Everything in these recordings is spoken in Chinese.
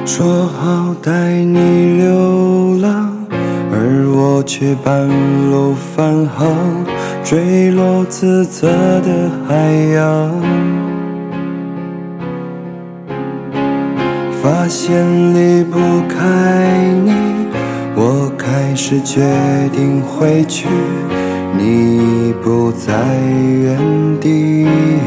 说好带你流浪，而我却半路返航，坠落自责的海洋。发现离不开你，我开始决定回去，你不在原地。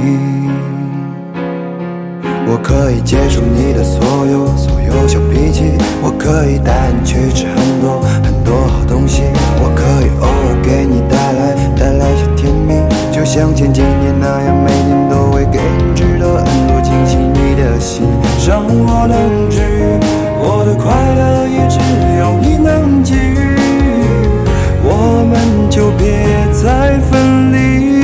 我可以接受你的所有小脾气，我可以带你去吃很多好东西，我可以偶尔给你带来小甜蜜，就像前几年那样，每年都会给你制造很多惊喜。你的心让我能治愈，我的快乐也只有你能给予，我们就别再分离。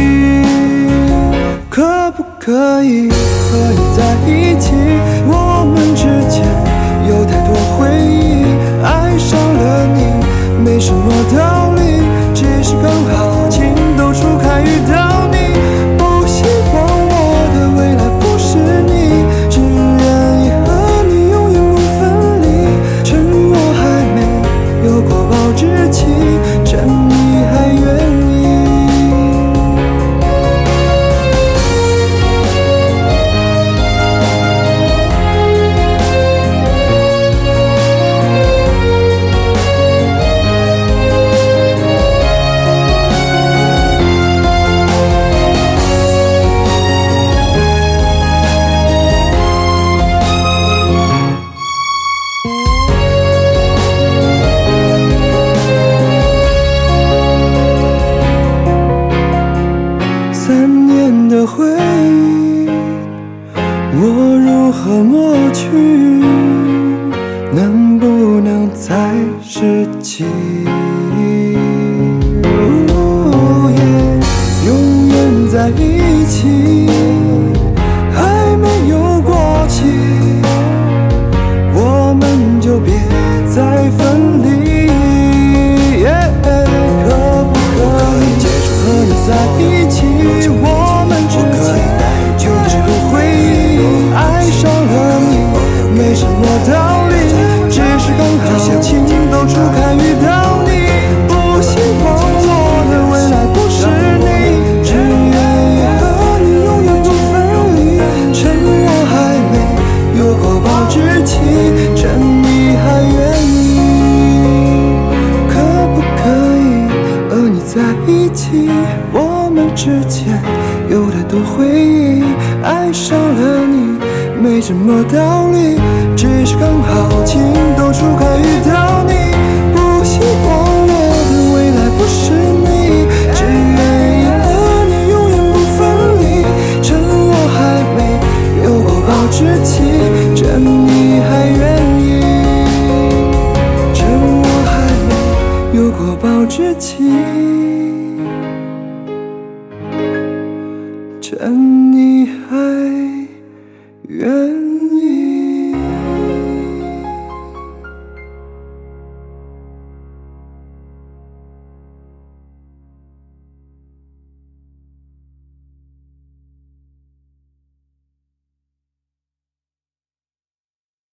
可不可以和你在一起？我们之间有太多回忆，爱上了你没什么道理，只是刚好情窦初开遇到你。不希望我的未来不是你，只愿意和你永远不分离。趁我还没有过保质期，趁你还愿意。3年的回忆，我如何抹去？能不能再拾起？永远在一起，还没有过期，我们就别再分离。可不可以接受和你在一起？我们之间有太多回忆，爱上了你没什么道理，只是刚好情窦初开遇到你。不希望我的未来不是你，只愿意和你永远不分离。趁我还没有过保质期，趁你还愿意。可不可以和你在一起？我们之间有太多回忆，爱上了你没什么道理，只是刚好情窦初开遇到你。不希望我的未来不是你，只愿意和你永远不分离。趁我还没有过保质期，趁你还愿意。趁我还没有过保质期。